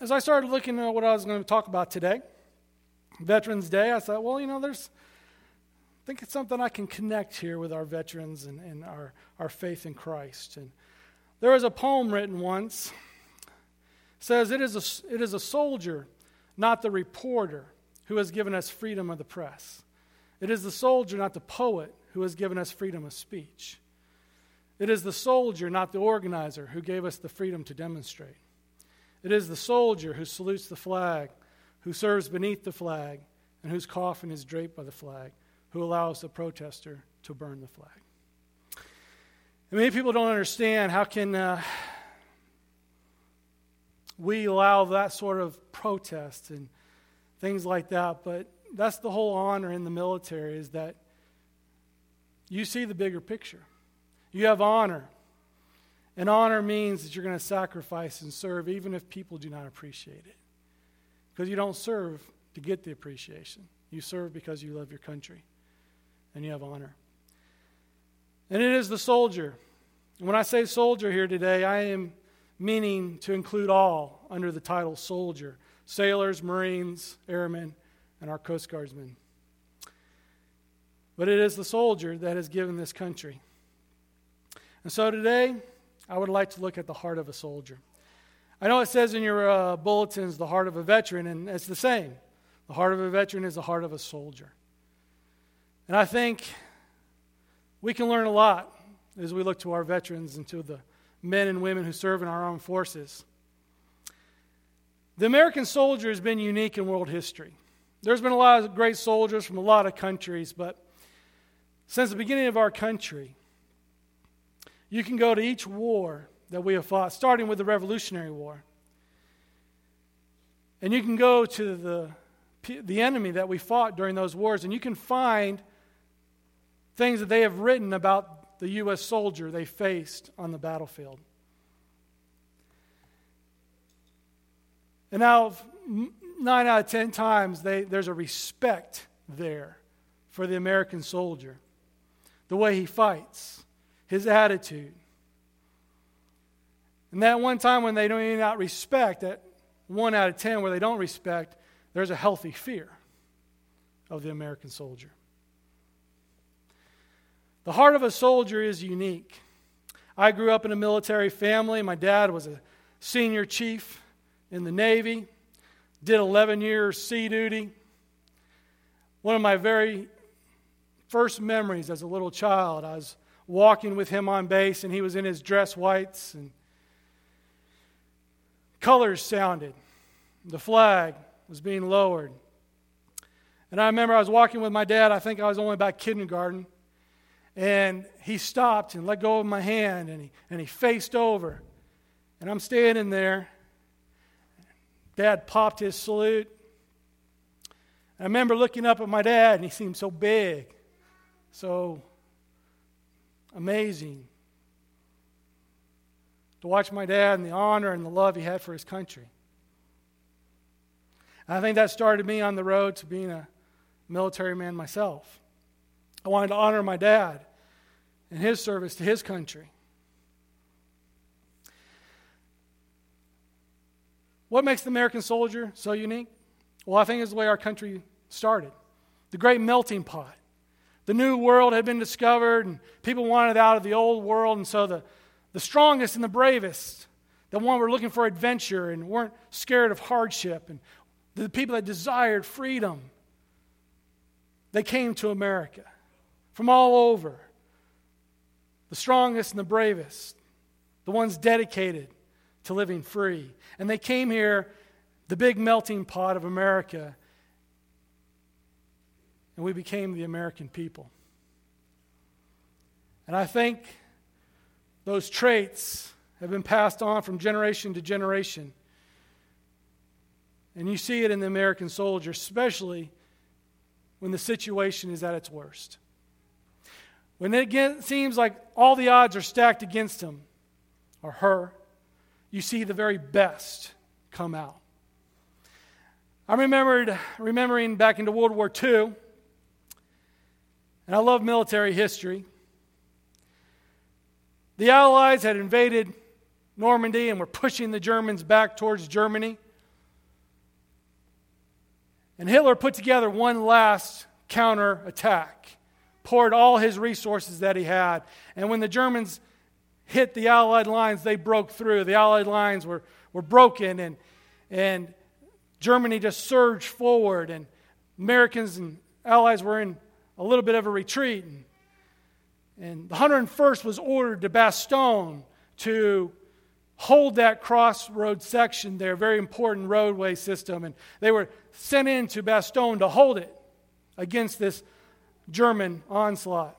as I started looking at what I was going to talk about today, Veterans Day, I thought, well, I think it's something I can connect here with our veterans and our faith in Christ. And there was a poem written once. It says, it is a soldier, not the reporter, who has given us freedom of the press. It is the soldier, not the poet, who has given us freedom of speech. It is the soldier, not the organizer, who gave us the freedom to demonstrate. It is the soldier who salutes the flag, who serves beneath the flag, and whose coffin is draped by the flag, who allows the protester to burn the flag. And many people don't understand how can we allow that sort of protest and things like that, but that's the whole honor in the military, is that you see the bigger picture. You have honor. And honor means that you're going to sacrifice and serve even if people do not appreciate it. Because you don't serve to get the appreciation. You serve because you love your country. And you have honor. And it is the soldier. And when I say soldier here today, I am meaning to include all under the title soldier. Sailors, Marines, airmen, and our Coast Guardsmen. But it is the soldier that has given this country. And so today, I would like to look at the heart of a soldier. I know it says in your bulletins, the heart of a veteran, and it's the same. The heart of a veteran is the heart of a soldier. And I think we can learn a lot as we look to our veterans and to the men and women who serve in our armed forces. The American soldier has been unique in world history. There's been a lot of great soldiers from a lot of countries, but since the beginning of our country, you can go to each war that we have fought, starting with the Revolutionary War. And you can go to the enemy that we fought during those wars, and you can find things that they have written about the U.S. soldier they faced on the battlefield. And now, 9 out of 10 times, there's a respect there for the American soldier. The way he fights, his attitude. And that one time when they don't not respect, that 1 out of 10 where they don't respect, there's a healthy fear of the American soldier. The heart of a soldier is unique. I grew up in a military family. My dad was a senior chief in the Navy, did 11 years sea duty. One of my very first memories as a little child, I was walking with him on base, and he was in his dress whites, and colors sounded. The flag was being lowered. And I remember I was walking with my dad. I think I was only about kindergarten. And he stopped and let go of my hand, and he faced over. And I'm standing there. Dad popped his salute. I remember looking up at my dad, and he seemed so big, so amazing. To watch my dad and the honor and the love he had for his country. And I think that started me on the road to being a military man myself. I wanted to honor my dad and his service to his country. What makes the American soldier so unique? Well, I think it's the way our country started. The great melting pot. The new world had been discovered, and people wanted out of the old world, and so the strongest and the bravest, the one were looking for adventure and weren't scared of hardship, and the people that desired freedom, they came to America from all over. The strongest and the bravest, the ones dedicated to living free. And they came here, the big melting pot of America, and we became the American people. And I think those traits have been passed on from generation to generation. And you see it in the American soldier, especially when the situation is at its worst. When it seems like all the odds are stacked against him or her, you see the very best come out. I remembering back into World War II, and I love military history. The Allies had invaded Normandy and were pushing the Germans back towards Germany. And Hitler put together one last counterattack, poured all his resources that he had. And when the Germans hit the Allied lines, they broke through. The Allied lines were broken, and Germany just surged forward, and Americans and Allies were in a little bit of a retreat. And the 101st was ordered to Bastogne to hold that crossroad section there, very important roadway system. And they were sent into Bastogne to hold it against this German onslaught.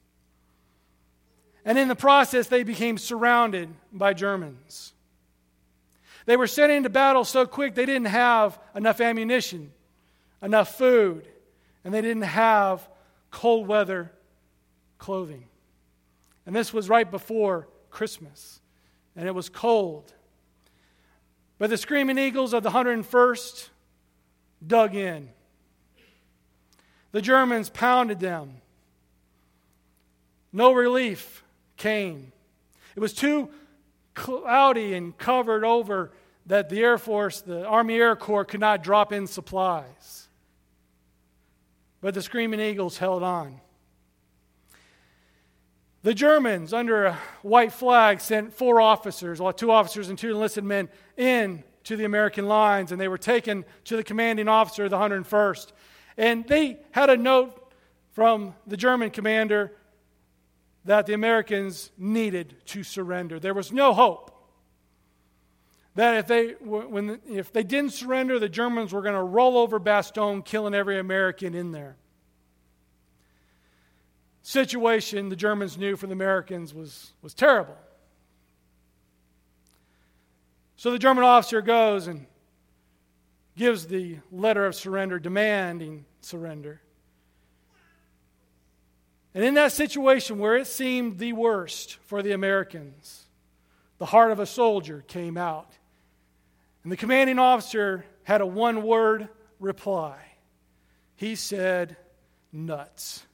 And in the process, they became surrounded by Germans. They were sent into battle so quick they didn't have enough ammunition, enough food, and they didn't have cold weather clothing. And this was right before Christmas, and it was cold. But the Screaming Eagles of the 101st dug in. The Germans pounded them. No relief came. It was too cloudy and covered over that the Air Force, the Army Air Corps, could not drop in supplies. But the Screaming Eagles held on. The Germans, under a white flag, sent 4 officers, 2 officers and 2 enlisted men, in to the American lines, and they were taken to the commanding officer of the 101st. And they had a note from the German commander that the Americans needed to surrender. There was no hope that if they didn't surrender, the Germans were going to roll over Bastogne, killing every American in there. Situation the Germans knew for the Americans was terrible. So the German officer goes and gives the letter of surrender, demanding surrender. And in that situation where it seemed the worst for the Americans, the heart of a soldier came out. And the commanding officer had a one-word reply. He said, "Nuts."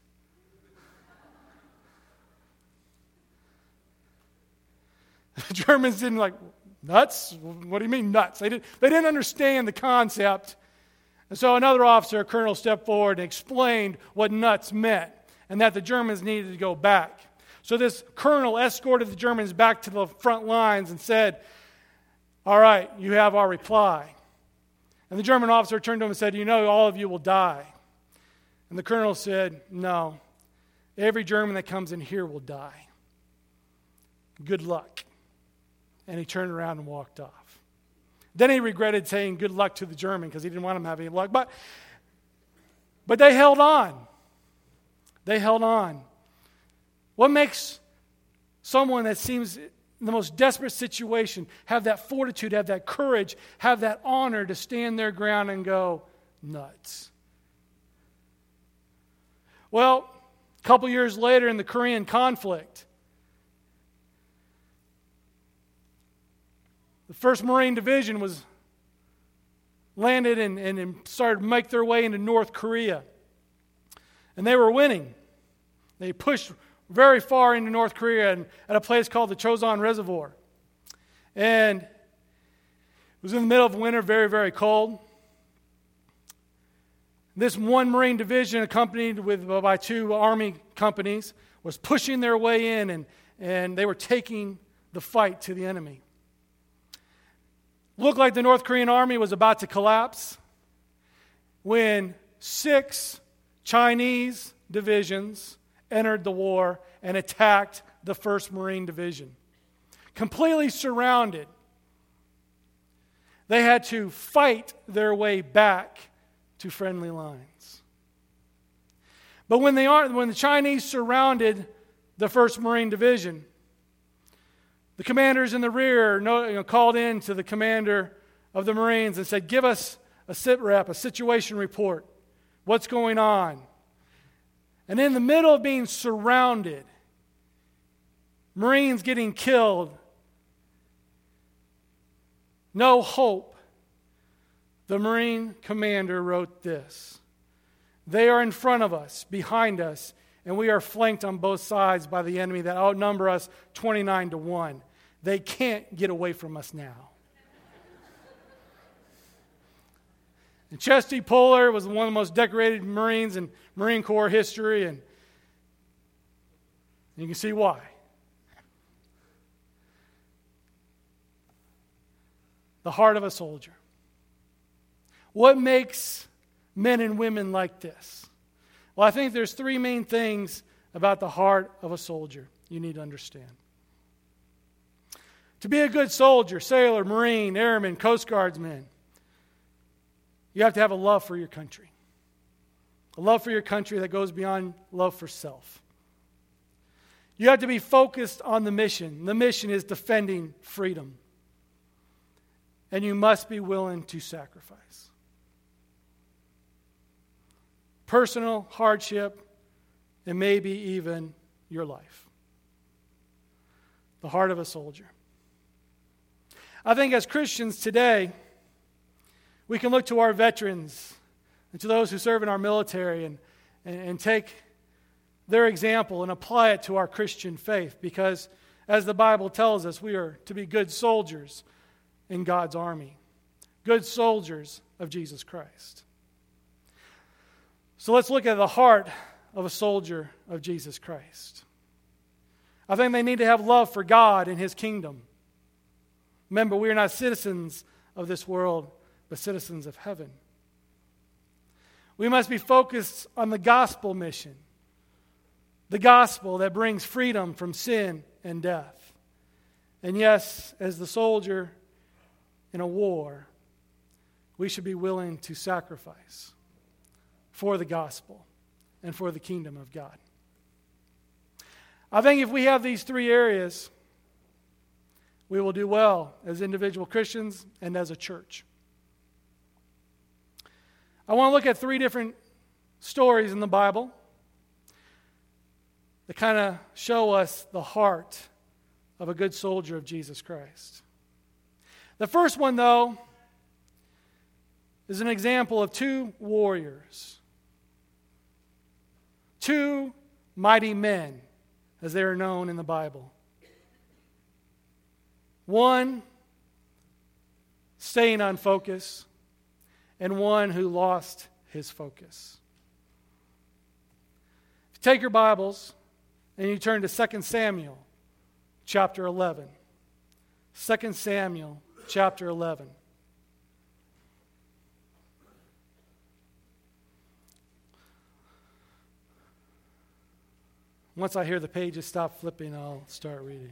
The Germans didn't like, nuts? What do you mean nuts? They didn't understand the concept. And so another officer, a colonel, stepped forward and explained what nuts meant and that the Germans needed to go back. So this colonel escorted the Germans back to the front lines and said, "All right, you have our reply." And the German officer turned to him and said, "You know, all of you will die." And the colonel said, "No, every German that comes in here will die. Good luck." And he turned around and walked off. Then he regretted saying good luck to the German because he didn't want him to have any luck. But they held on. They held on. What makes someone that seems in the most desperate situation have that fortitude, have that courage, have that honor to stand their ground and go, nuts? Well, a couple years later in the Korean conflict, the 1st Marine Division was landed and started to make their way into North Korea. And they were winning. They pushed very far into North Korea and at a place called the Chosun Reservoir. And it was in the middle of winter, very, very cold. This 1 Marine Division, accompanied by 2 Army companies, was pushing their way in, and they were taking the fight to the enemy. Looked like the North Korean army was about to collapse when 6 Chinese divisions entered the war and attacked the 1st Marine Division. Completely surrounded. They had to fight their way back to friendly lines. But when the Chinese surrounded the 1st Marine Division, the commanders in the rear called in to the commander of the Marines and said, "Give us a SITREP, a situation report. What's going on?" And in the middle of being surrounded, Marines getting killed, no hope, the Marine commander wrote this: "They are in front of us, behind us, and we are flanked on both sides by the enemy that outnumber us 29-1. They can't get away from us now." And Chesty Puller was one of the most decorated Marines in Marine Corps history, and you can see why. The heart of a soldier. What makes men and women like this? Well, I think there's three main things about the heart of a soldier you need to understand. To be a good soldier, sailor, Marine, airman, Coast Guardsman, you have to have a love for your country. A love for your country that goes beyond love for self. You have to be focused on the mission. The mission is defending freedom. And you must be willing to sacrifice. Personal hardship, and maybe even your life. The heart of a soldier. I think as Christians today, we can look to our veterans and to those who serve in our military and take their example and apply it to our Christian faith, because as the Bible tells us, we are to be good soldiers in God's army, good soldiers of Jesus Christ. So let's look at the heart of a soldier of Jesus Christ. I think they need to have love for God and His kingdom. Remember, we are not citizens of this world, but citizens of heaven. We must be focused on the gospel mission, the gospel that brings freedom from sin and death. And yes, as the soldier in a war, we should be willing to sacrifice for the gospel and for the kingdom of God. I think if we have these three areas, we will do well as individual Christians and as a church. I want to look at three different stories in the Bible that kind of show us the heart of a good soldier of Jesus Christ. The first one, though, is an example of two warriors. Two mighty men, as they are known in the Bible. One staying on focus, and one who lost his focus. Take your Bibles and you turn to 2 Samuel chapter 11. 2 Samuel chapter 11. Once I hear the pages stop flipping, I'll start reading.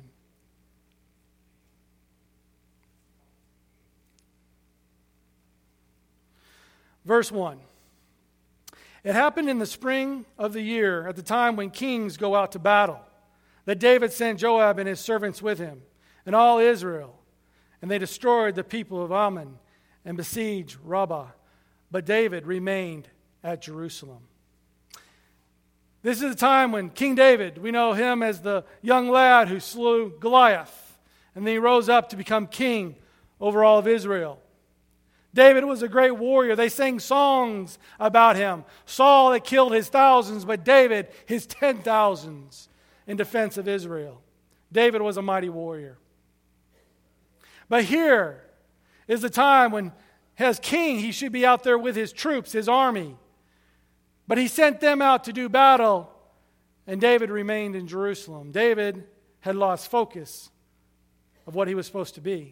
Verse 1. It happened in the spring of the year, at the time when kings go out to battle, that David sent Joab and his servants with him, and all Israel, and they destroyed the people of Ammon and besieged Rabbah. But David remained at Jerusalem. This is the time when King David, we know him as the young lad who slew Goliath, and then he rose up to become king over all of Israel. David was a great warrior. They sang songs about him. Saul had killed his thousands, but David his 10,000s in defense of Israel. David was a mighty warrior. But here is the time when, as king, he should be out there with his troops, his army. But he sent them out to do battle, and David remained in Jerusalem. David had lost focus of what he was supposed to be.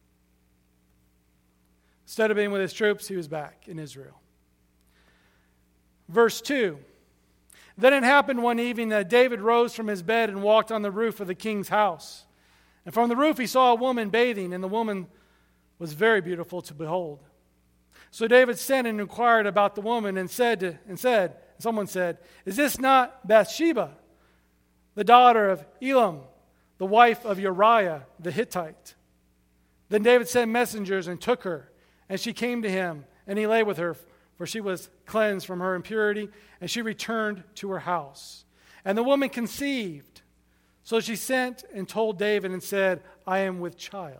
Instead of being with his troops, he was back in Israel. Verse 2. Then it happened one evening that David rose from his bed and walked on the roof of the king's house. And from the roof he saw a woman bathing, and the woman was very beautiful to behold. So David sent and inquired about the woman and someone said, "Is this not Bathsheba, the daughter of Elam, the wife of Uriah the Hittite?" Then David sent messengers and took her. And she came to him, and he lay with her, for she was cleansed from her impurity, and she returned to her house. And the woman conceived. So she sent and told David and said, "I am with child."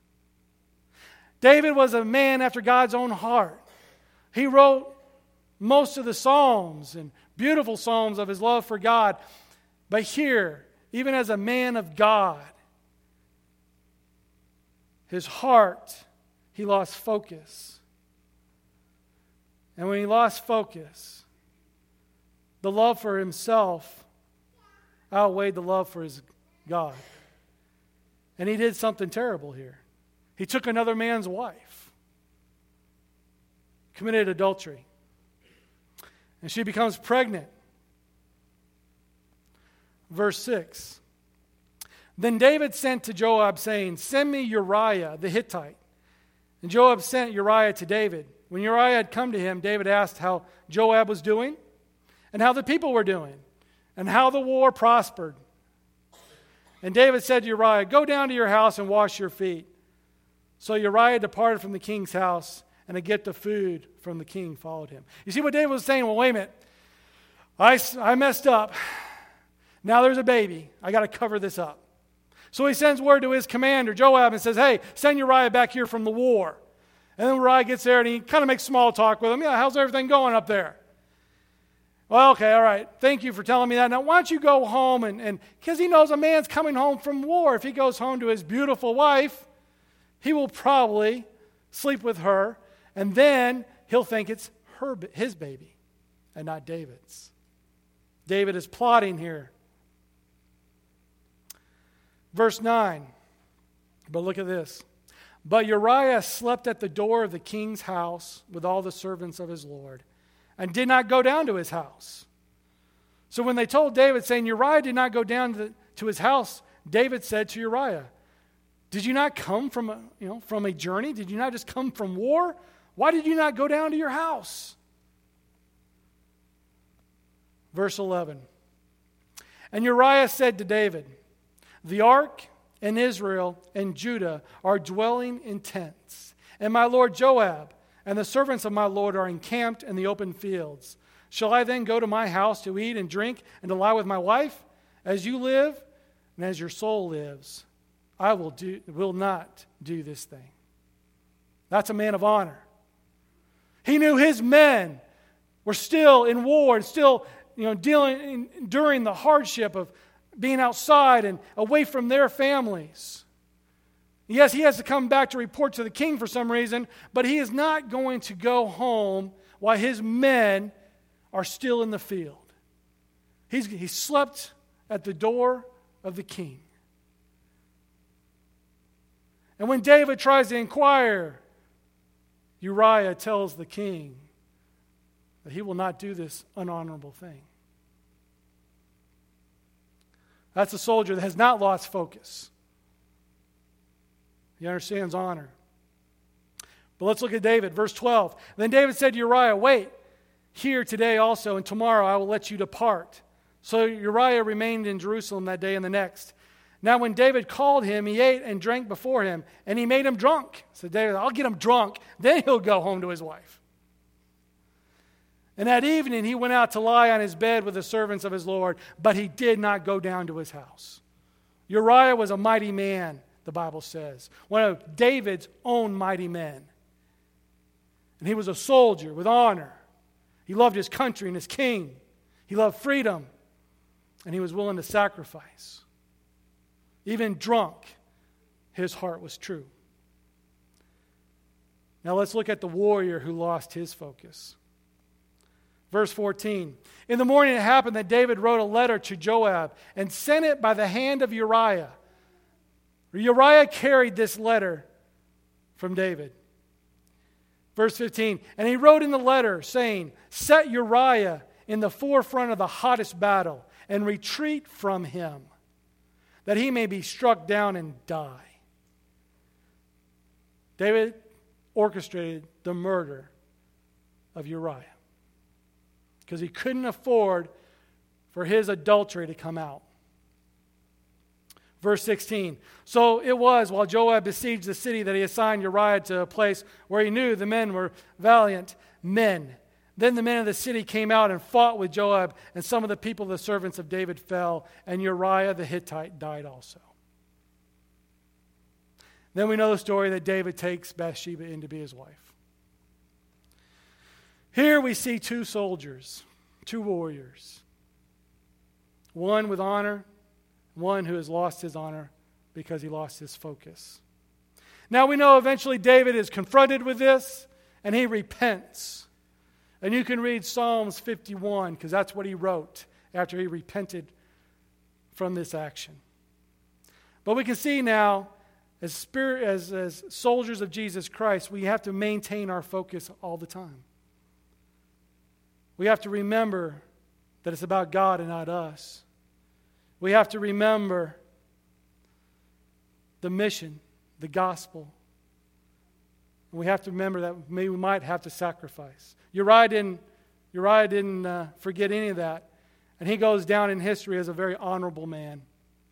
David was a man after God's own heart. He wrote most of the psalms and beautiful psalms of his love for God. But here, even as a man of God, his heart, he lost focus. And when he lost focus, the love for himself outweighed the love for his God. And he did something terrible here. He took another man's wife, committed adultery, and she becomes pregnant. Verse 6. Then David sent to Joab, saying, "Send me Uriah the Hittite." And Joab sent Uriah to David. When Uriah had come to him, David asked how Joab was doing, and how the people were doing, and how the war prospered. And David said to Uriah, "Go down to your house and wash your feet." So Uriah departed from the king's house, and a gift of food from the king followed him. You see what David was saying? Well, wait a minute. I messed up. Now there's a baby. I got to cover this up. So he sends word to his commander, Joab, and says, "Hey, send Uriah back here from the war." And then Uriah gets there, and he kind of makes small talk with him. "Yeah, how's everything going up there?" "Well, okay, all right. Thank you for telling me that. Now, why don't you go home?" And because he knows a man's coming home from war. If he goes home to his beautiful wife, he will probably sleep with her, and then he'll think it's his baby and not David's. David is plotting here. Verse 9. But look at this. But Uriah slept at the door of the king's house with all the servants of his lord, and did not go down to his house. So when they told David, saying, "Uriah did not go down to his house," David said to Uriah, "Did you not come from a journey? Did you not just come from war? Why did you not go down to your house?" Verse 11. And Uriah said to David, "The ark and Israel and Judah are dwelling in tents, and my lord Joab and the servants of my lord are encamped in the open fields. Shall I then go to my house to eat and drink and to lie with my wife? As you live and as your soul lives, I will not do this thing." That's a man of honor. He knew his men were still in war and still enduring the hardship of being outside and away from their families. Yes, he has to come back to report to the king for some reason, but he is not going to go home while his men are still in the field. He slept at the door of the king. And when David tries to inquire, Uriah tells the king that he will not do this unhonorable thing. That's a soldier that has not lost focus. He understands honor. But let's look at David, verse 12. Then David said to Uriah, "Wait here today also, and tomorrow I will let you depart." So Uriah remained in Jerusalem that day and the next. Now when David called him, he ate and drank before him, and he made him drunk. So David, "I'll get him drunk, then he'll go home to his wife." And that evening he went out to lie on his bed with the servants of his Lord, but he did not go down to his house. Uriah was a mighty man, the Bible says, one of David's own mighty men. And he was a soldier with honor. He loved his country and his king. He loved freedom, and he was willing to sacrifice. Even drunk, his heart was true. Now let's look at the warrior who lost his focus. Verse 14. In the morning it happened that David wrote a letter to Joab and sent it by the hand of Uriah. Uriah carried this letter from David. Verse 15. And he wrote in the letter saying, "Set Uriah in the forefront of the hottest battle and retreat from him, that he may be struck down and die." David orchestrated the murder of Uriah because he couldn't afford for his adultery to come out. Verse 16. So it was while Joab besieged the city that he assigned Uriah to a place where he knew the men were valiant men. Then the men of the city came out and fought with Joab, and some of the people, the servants of David, fell, and Uriah the Hittite died also. Then we know the story that David takes Bathsheba in to be his wife. Here we see two soldiers, two warriors. One with honor, one who has lost his honor because he lost his focus. Now we know eventually David is confronted with this, and he repents. And you can read Psalms 51 because that's what he wrote after he repented from this action. But we can see now, as soldiers of Jesus Christ, we have to maintain our focus all the time. We have to remember that it's about God and not us. We have to remember the mission, the gospel. And we have to remember that we might have to sacrifice. Uriah didn't forget any of that. And he goes down in history as a very honorable man.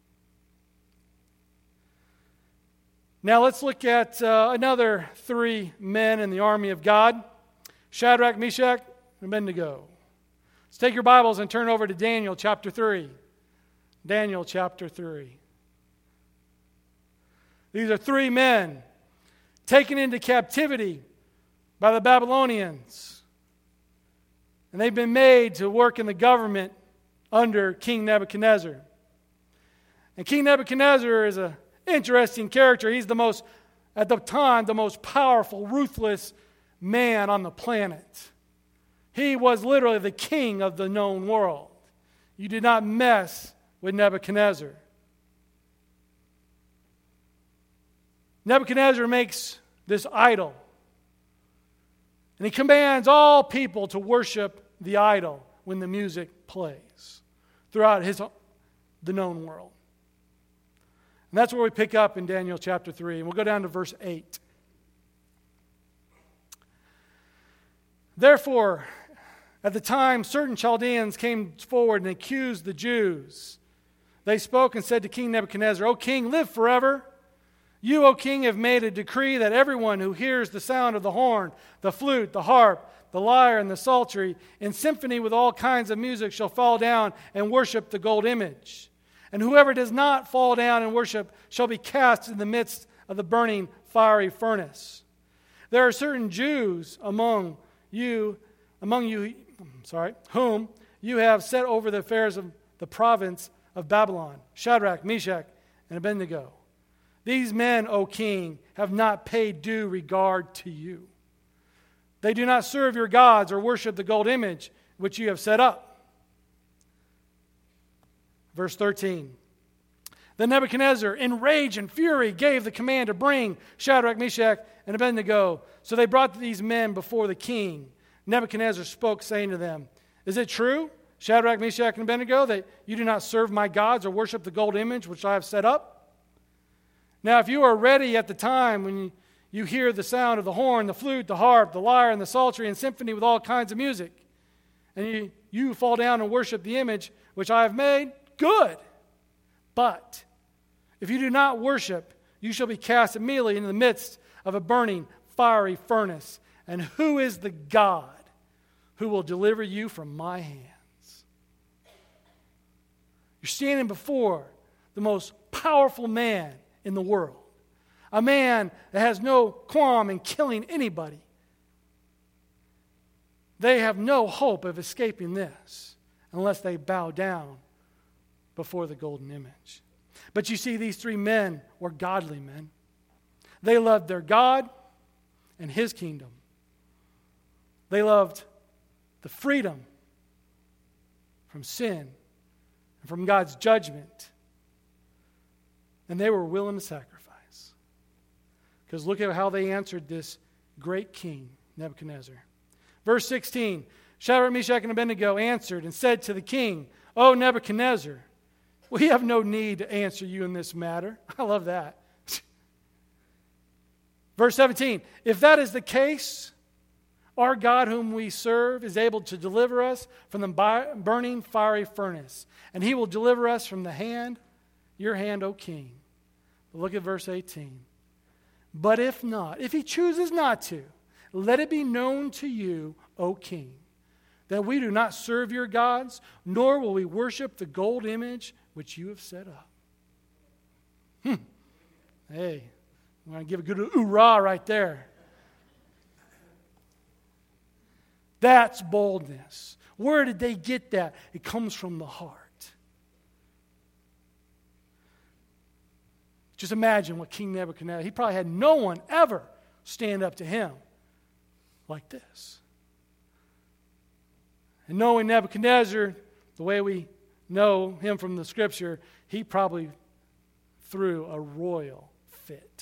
Now let's look at another 3 men in the army of God. Shadrach, Meshach, and Abednego. Let's take your Bibles and turn over to Daniel chapter 3. Daniel chapter 3. These are 3 men taken into captivity by the Babylonians. And they've been made to work in the government under King Nebuchadnezzar. And King Nebuchadnezzar is an interesting character. He's at the time, the most powerful, ruthless man on the planet. He was literally the king of the known world. You did not mess with Nebuchadnezzar. Nebuchadnezzar makes this idol. And he commands all people to worship the idol when the music plays throughout the known world. And that's where we pick up in Daniel chapter 3. And we'll go down to verse 8. Therefore, at the time certain Chaldeans came forward and accused the Jews. They spoke and said to King Nebuchadnezzar, O king, live forever. You, O king, have made a decree that everyone who hears the sound of the horn, the flute, the harp, the lyre, and the psaltery, in symphony with all kinds of music, shall fall down and worship the gold image. And whoever does not fall down and worship shall be cast in the midst of the burning fiery furnace. There are certain Jews among you, whom you have set over the affairs of the province of Babylon, Shadrach, Meshach, and Abednego. These men, O king, have not paid due regard to you. They do not serve your gods or worship the gold image which you have set up. Verse 13. Then Nebuchadnezzar, in rage and fury, gave the command to bring Shadrach, Meshach, and Abednego. So they brought these men before the king. Nebuchadnezzar spoke, saying to them, Is it true, Shadrach, Meshach, and Abednego, that you do not serve my gods or worship the gold image which I have set up? Now, if you are ready at the time when you hear the sound of the horn, the flute, the harp, the lyre, and the psaltery, and symphony with all kinds of music, and you fall down and worship the image which I have made, good. But if you do not worship, you shall be cast immediately into the midst of a burning, fiery furnace. And who is the God who will deliver you from my hands? You're standing before the most powerful man in the world. A man that has no qualm in killing anybody. They have no hope of escaping this unless they bow down before the golden image. But you see, these 3 men were godly men. They loved their God and his kingdom. They loved the freedom from sin and from God's judgment. And they were willing to sacrifice. Because look at how they answered this great king, Nebuchadnezzar. Verse 16, Shadrach, Meshach, and Abednego answered and said to the king, O Nebuchadnezzar, we have no need to answer you in this matter. I love that. Verse 17, if that is the case, our God whom we serve is able to deliver us from the burning fiery furnace, and he will deliver us from your hand, O king. But look at verse 18. But if not, if he chooses not to, let it be known to you, O king, that we do not serve your gods, nor will we worship the gold image which you have set up. Hey, I'm going to give a good hoorah right there. That's boldness. Where did they get that? It comes from the heart. Just imagine what King Nebuchadnezzar, he probably had no one ever stand up to him like this. And knowing Nebuchadnezzar, the way we know him from the Scripture, he probably threw a royal fit.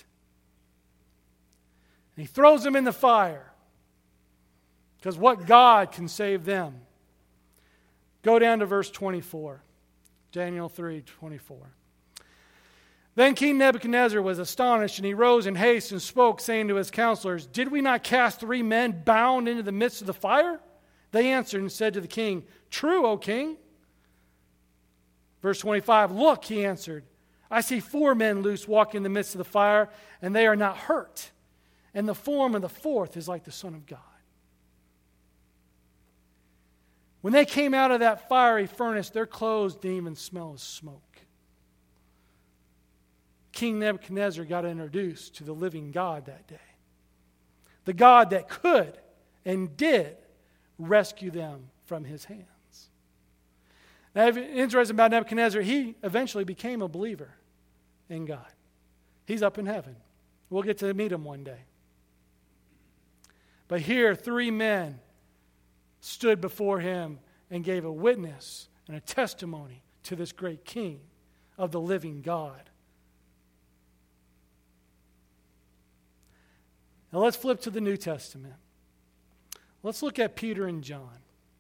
And he throws them in the fire. Because what God can save them? Go down to verse 24. Daniel 3:24. Then King Nebuchadnezzar was astonished, and he rose in haste and spoke, saying to his counselors, "Did we not cast 3 men bound into the midst of the fire?" They answered and said to the king, "True, O king." Verse 25, "Look," he answered, "I see 4 men loose walking in the midst of the fire, and they are not hurt. And the form of the 4th is like the Son of God." When they came out of that fiery furnace, their clothes didn't even smell of smoke. King Nebuchadnezzar got introduced to the living God that day. The God that could and did rescue them from his hands. Now, interesting about Nebuchadnezzar, he eventually became a believer in God. He's up in heaven. We'll get to meet him one day. But here, 3 men stood before him and gave a witness and a testimony to this great king of the living God. Now let's flip to the New Testament. Let's look at Peter and John.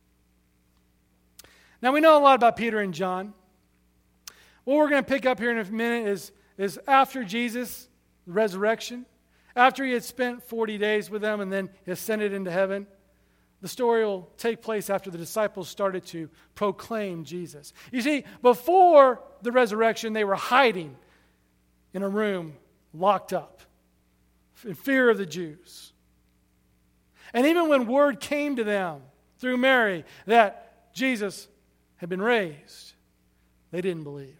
Now we know a lot about Peter and John. What we're going to pick up here in a minute is after Jesus' resurrection, after he had spent 40 days with them and then ascended into heaven. The story will take place after the disciples started to proclaim Jesus. You see, before the resurrection, they were hiding in a room, locked up, in fear of the Jews. And even when word came to them through Mary that Jesus had been raised, they didn't believe.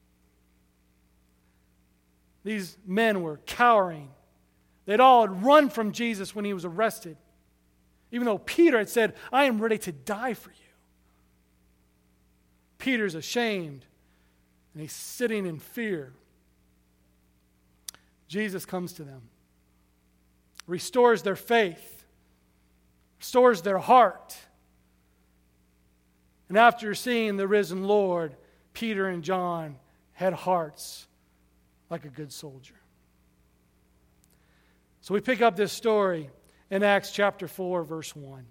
These men were cowering. They'd all had run from Jesus when he was arrested. Even though Peter had said, "I am ready to die for you." Peter's ashamed, and he's sitting in fear. Jesus comes to them, restores their faith, restores their heart. And after seeing the risen Lord, Peter and John had hearts like a good soldier. So we pick up this story in Acts chapter 4, verse 1.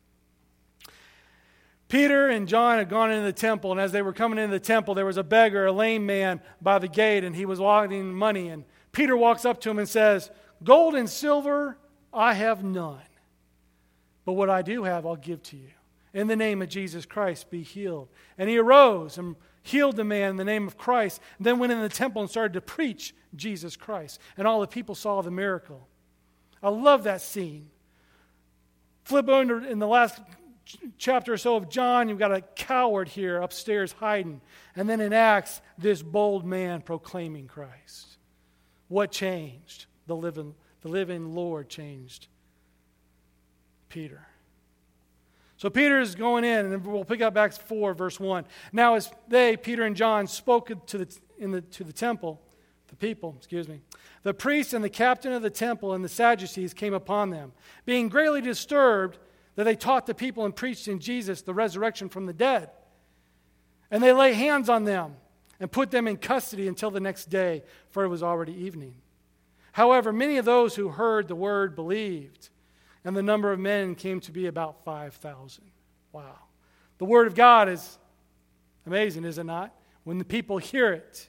Peter and John had gone into the temple, and as they were coming into the temple, there was a beggar, a lame man, by the gate, and he was wanting money. And Peter walks up to him and says, "Gold and silver I have none, but what I do have I'll give to you. In the name of Jesus Christ, be healed." And he arose and healed the man in the name of Christ, and then went in the temple and started to preach Jesus Christ. And all the people saw the miracle. I love that scene. Flip over in the last chapter or so of John, you've got a coward here upstairs hiding. And then in Acts, this bold man proclaiming Christ. What changed? The living Lord changed Peter. So Peter is going in, and we'll pick up Acts 4, verse 1. Now as they, Peter and John, spoke to the temple, the people, the priests and the captain of the temple and the Sadducees came upon them, being greatly disturbed that they taught the people and preached in Jesus the resurrection from the dead. And they lay hands on them and put them in custody until the next day, for it was already evening. However, many of those who heard the word believed, and the number of men came to be about 5,000. Wow. The word of God is amazing, is it not? When the people hear it.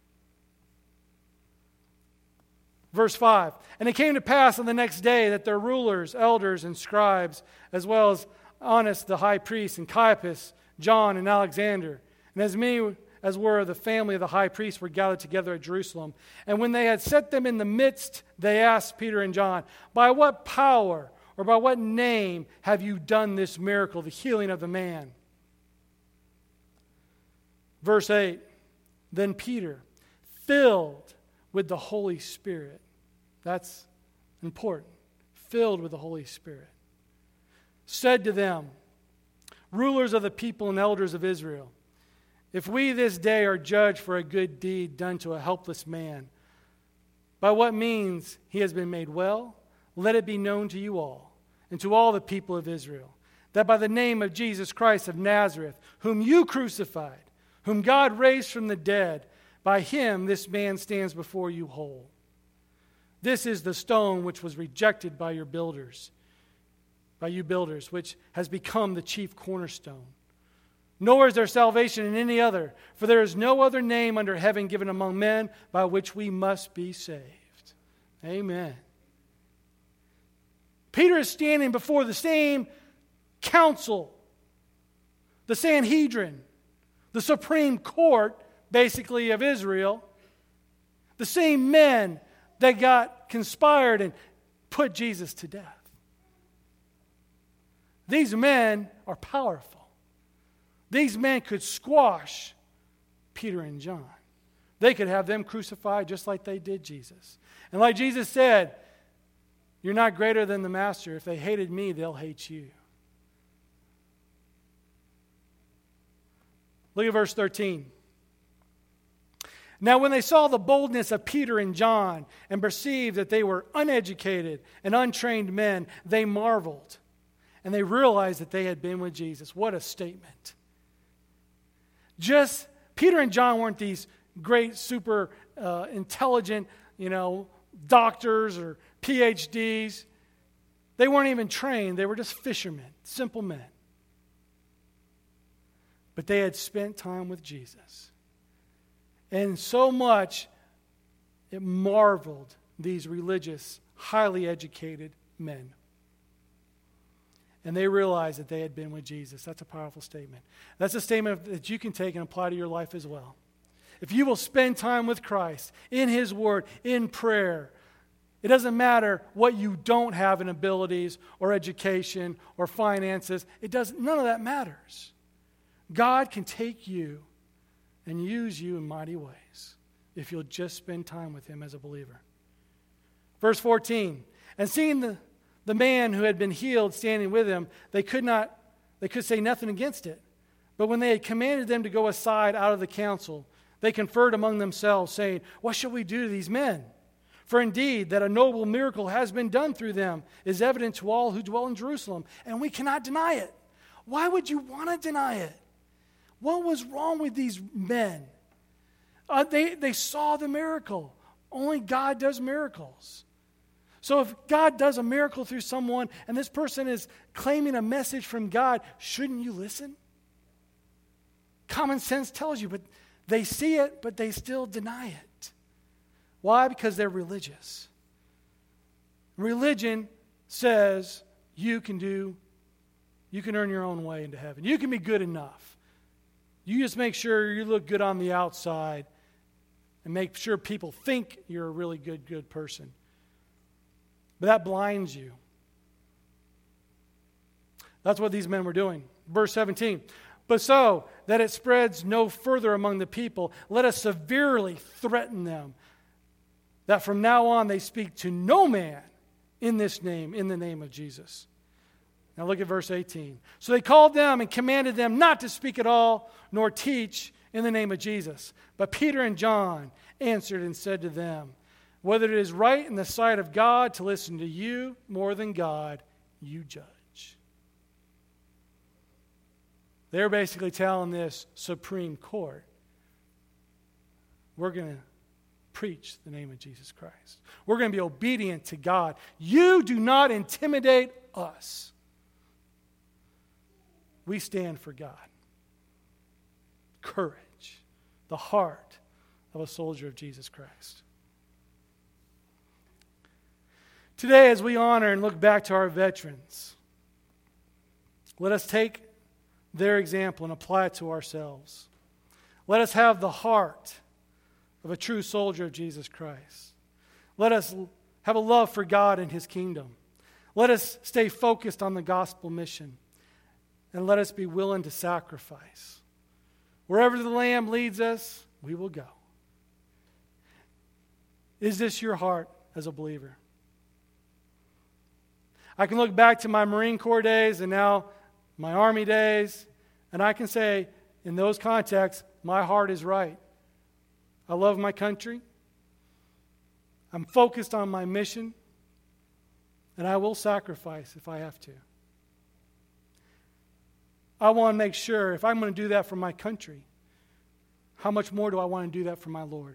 Verse 5, and it came to pass on the next day that their rulers, elders, and scribes, as well as Annas the high priest, and Caiaphas, John, and Alexander, and as many as were of the family of the high priest, were gathered together at Jerusalem. And when they had set them in the midst, they asked Peter and John, "By what power or by what name have you done this miracle, the healing of the man?" Verse 8, then Peter, filled with the Holy Spirit. That's important. Filled with the Holy Spirit. Said to them, "Rulers of the people and elders of Israel, if we this day are judged for a good deed done to a helpless man, by what means he has been made well, let it be known to you all and to all the people of Israel, that by the name of Jesus Christ of Nazareth, whom you crucified, whom God raised from the dead, by him this man stands before you whole. This is the stone which was rejected by you builders, which has become the chief cornerstone. Nor is there salvation in any other, for there is no other name under heaven given among men by which we must be saved. Amen. Peter is standing before the same council, the Sanhedrin, the Supreme Court, basically, of Israel, the same men that got conspired and put Jesus to death. These men are powerful. These men could squash Peter and John. They could have them crucified just like they did Jesus. And like Jesus said, you're not greater than the master. If they hated me, they'll hate you. Look at verse 13. Now when they saw the boldness of Peter and John and perceived that they were uneducated and untrained men, they marveled. And they realized that they had been with Jesus. What a statement. Just, Peter and John weren't these great, super intelligent, doctors or PhDs. They weren't even trained. They were just fishermen, simple men. But they had spent time with Jesus. And so much it marveled these religious, highly educated men. And they realized that they had been with Jesus. That's a powerful statement. That's a statement that you can take and apply to your life as well. If you will spend time with Christ, in His Word, in prayer, it doesn't matter what you don't have in abilities or education or finances. None of that matters. God can take you and use you in mighty ways if you'll just spend time with Him as a believer. Verse 14, and seeing the man who had been healed standing with him, they could say nothing against it. But when they had commanded them to go aside out of the council, they conferred among themselves, saying, what shall we do to these men? For indeed, that a noble miracle has been done through them is evident to all who dwell in Jerusalem, and we cannot deny it. Why would you want to deny it? What was wrong with these men? They saw the miracle. Only God does miracles. So if God does a miracle through someone and this person is claiming a message from God, shouldn't you listen? Common sense tells you, but they see it, but they still deny it. Why? Because they're religious. Religion says you can earn your own way into heaven. You can be good enough. You just make sure you look good on the outside and make sure people think you're a really good person. But that blinds you. That's what these men were doing. Verse 17. But so that it spreads no further among the people, let us severely threaten them, that from now on they speak to no man in this name, in the name of Jesus. Now look at verse 18. So they called them and commanded them not to speak at all, nor teach in the name of Jesus. But Peter and John answered and said to them, whether it is right in the sight of God to listen to you more than God, you judge. They're basically telling this Supreme Court, we're going to preach the name of Jesus Christ. We're going to be obedient to God. You do not intimidate us. We stand for God. Courage, the heart of a soldier of Jesus Christ. Today, as we honor and look back to our veterans, let us take their example and apply it to ourselves. Let us have the heart of a true soldier of Jesus Christ. Let us have a love for God and His kingdom. Let us stay focused on the gospel mission. And let us be willing to sacrifice. Wherever the Lamb leads us, we will go. Is this your heart as a believer? I can look back to my Marine Corps days and now my Army days, and I can say, in those contexts, my heart is right. I love my country. I'm focused on my mission, and I will sacrifice if I have to. I want to make sure if I'm going to do that for my country, how much more do I want to do that for my Lord?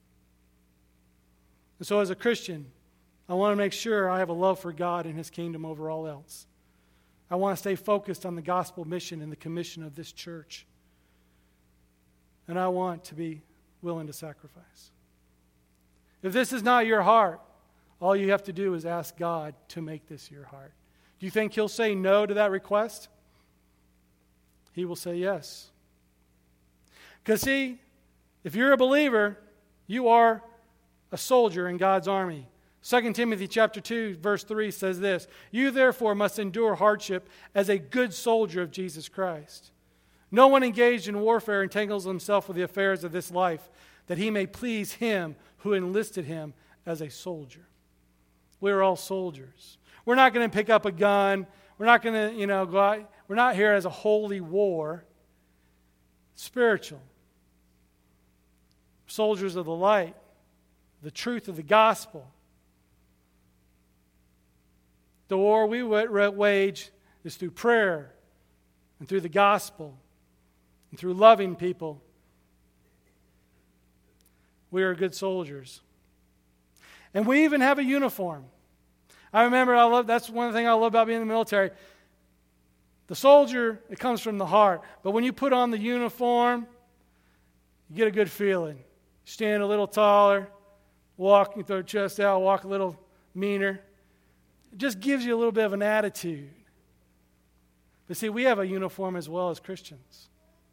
And so as a Christian, I want to make sure I have a love for God and His kingdom over all else. I want to stay focused on the gospel mission and the commission of this church. And I want to be willing to sacrifice. If this is not your heart, all you have to do is ask God to make this your heart. Do you think He'll say no to that request? He will say yes. Because see, if you're a believer, you are a soldier in God's army. 2 Timothy chapter 2, verse 3 says this, "You therefore must endure hardship as a good soldier of Jesus Christ. No one engaged in warfare entangles himself with the affairs of this life, that he may please Him who enlisted him as a soldier." We're all soldiers. We're not going to pick up a gun. We're not going to, go out. We're not here as a holy war. Spiritual. Soldiers of the light. The truth of the gospel. The war we wage is through prayer and through the gospel and through loving people. We are good soldiers. And we even have a uniform. I remember, that's one thing I love about being in the military. The soldier, it comes from the heart. But when you put on the uniform, you get a good feeling. Stand a little taller, walk, you throw your chest out, walk a little meaner. It just gives you a little bit of an attitude. But see, we have a uniform as well as Christians.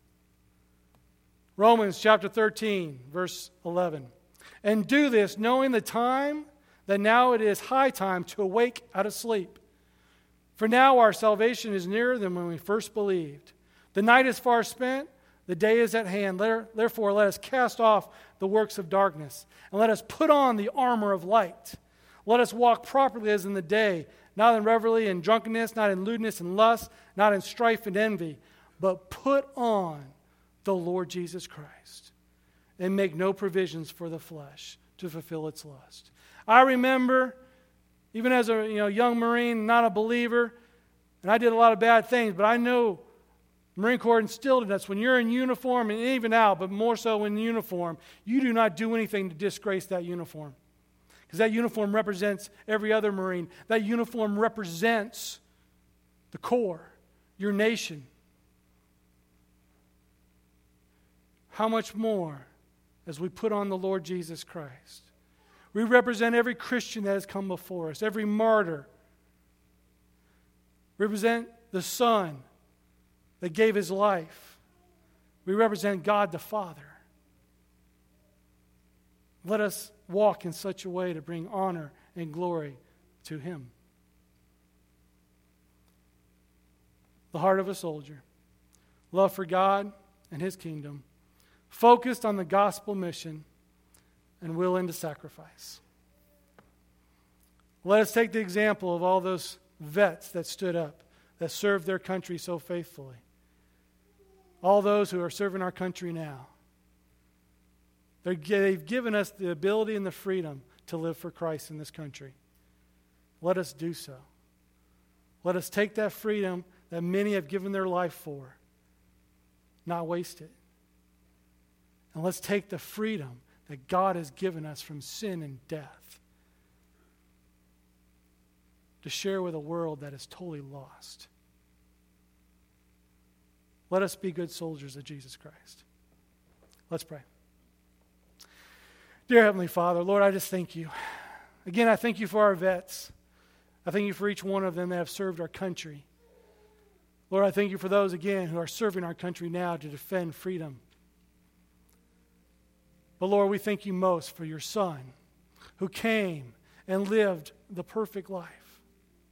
Romans chapter 13, verse 11. "And do this, knowing the time, that now it is high time to awake out of sleep. For now our salvation is nearer than when we first believed. The night is far spent, the day is at hand. Therefore let us cast off the works of darkness, and let us put on the armor of light. Let us walk properly as in the day, not in revelry and drunkenness, not in lewdness and lust, not in strife and envy, but put on the Lord Jesus Christ, and make no provisions for the flesh to fulfill its lust." I remember, even as a young Marine, not a believer, and I did a lot of bad things, but I know Marine Corps instilled in us, when you're in uniform, and even out, but more so in uniform, you do not do anything to disgrace that uniform. Because that uniform represents every other Marine. That uniform represents the Corps, your nation. How much more as we put on the Lord Jesus Christ? We represent every Christian that has come before us, every martyr. We represent the Son that gave His life. We represent God the Father. Let us walk in such a way to bring honor and glory to Him. The heart of a soldier. Love for God and His kingdom. Focused on the gospel mission and willing to sacrifice. Let us take the example of all those vets that stood up, that served their country so faithfully. All those who are serving our country now. They've given us the ability and the freedom to live for Christ in this country. Let us do so. Let us take that freedom that many have given their life for, not waste it. And let's take the freedom that God has given us from sin and death to share with a world that is totally lost. Let us be good soldiers of Jesus Christ. Let's pray. Dear Heavenly Father, Lord, I just thank You. Again, I thank You for our vets. I thank You for each one of them that have served our country. Lord, I thank You for those, again, who are serving our country now to defend freedom. But Lord, we thank You most for Your Son, who came and lived the perfect life,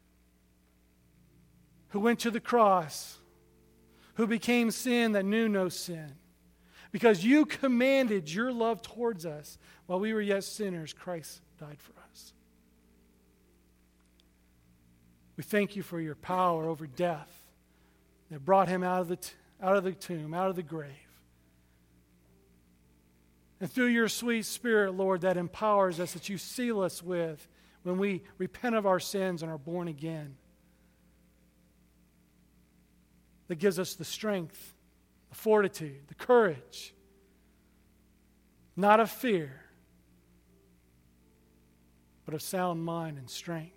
who went to the cross, who became sin that knew no sin. Because You commanded Your love towards us while we were yet sinners, Christ died for us. We thank You for Your power over death that brought Him out of the tomb, out of the grave. And through Your sweet Spirit, Lord, that empowers us, that You seal us with when we repent of our sins and are born again. that gives us the strength, the fortitude, the courage, not of fear, but of sound mind and strength.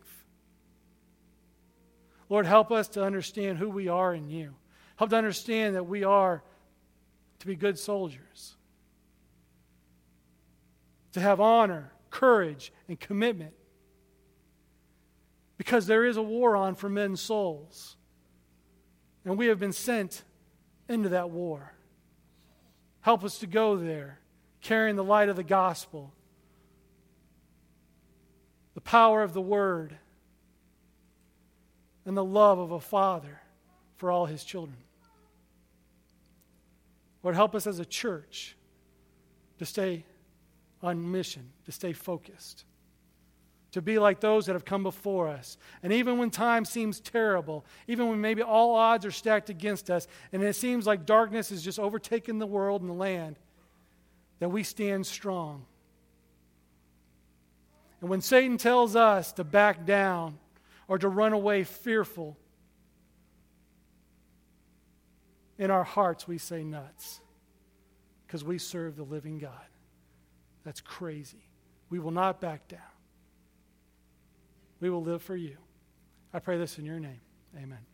Lord, help us to understand who we are in you. Help to understand that we are to be good soldiers, to have honor, courage, and commitment, because there is a war on for men's souls, and we have been sent into that war. Help us to go there, carrying the light of the gospel, the power of the word, and the love of a father for all his children. Lord, help us as a church to stay on mission, to stay focused, to be like those that have come before us. And even when time seems terrible, even when maybe all odds are stacked against us, and it seems like darkness has just overtaken the world and the land, that we stand strong. And when Satan tells us to back down or to run away fearful, in our hearts we say nuts, because we serve the living God. That's crazy. We will not back down. We will live for you. I pray this in your name. Amen.